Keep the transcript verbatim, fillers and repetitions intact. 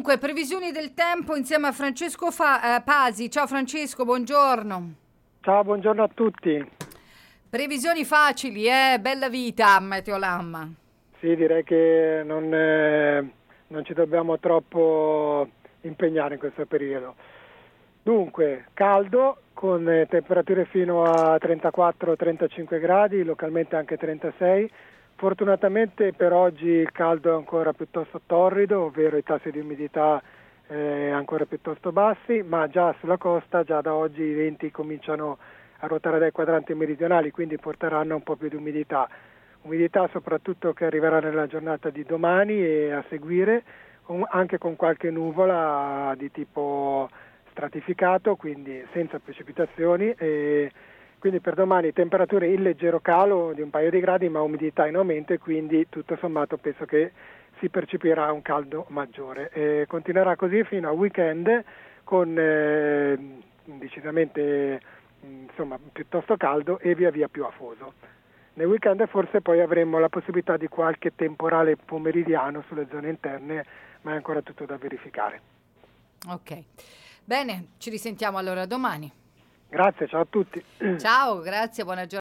Dunque, previsioni del tempo insieme a Francesco Fa- eh, Pasi. Ciao Francesco, buongiorno. Ciao, buongiorno a tutti. Previsioni facili, eh? Bella vita, Meteolamma. Sì, direi che non, eh, non ci dobbiamo troppo impegnare in questo periodo. Dunque, caldo, con eh, temperature fino a trentaquattro trentacinque gradi, localmente anche trentasei. Fortunatamente per oggi il caldo è ancora piuttosto torrido, ovvero i tassi di umidità eh, ancora piuttosto bassi, ma già sulla costa, già da oggi i venti cominciano a ruotare dai quadranti meridionali, quindi porteranno un po' più di umidità. Umidità soprattutto che arriverà nella giornata di domani e a seguire, anche con qualche nuvola di tipo stratificato, quindi senza precipitazioni. E quindi per domani temperature in leggero calo di un paio di gradi, ma umidità in aumento, e quindi tutto sommato penso che si percepirà un caldo maggiore. E continuerà così fino al weekend con eh, decisamente insomma piuttosto caldo e via via più afoso. Nel weekend forse poi avremo la possibilità di qualche temporale pomeridiano sulle zone interne, ma è ancora tutto da verificare. Ok, bene, ci risentiamo allora domani. Grazie, ciao a tutti. Ciao, grazie, buona giornata.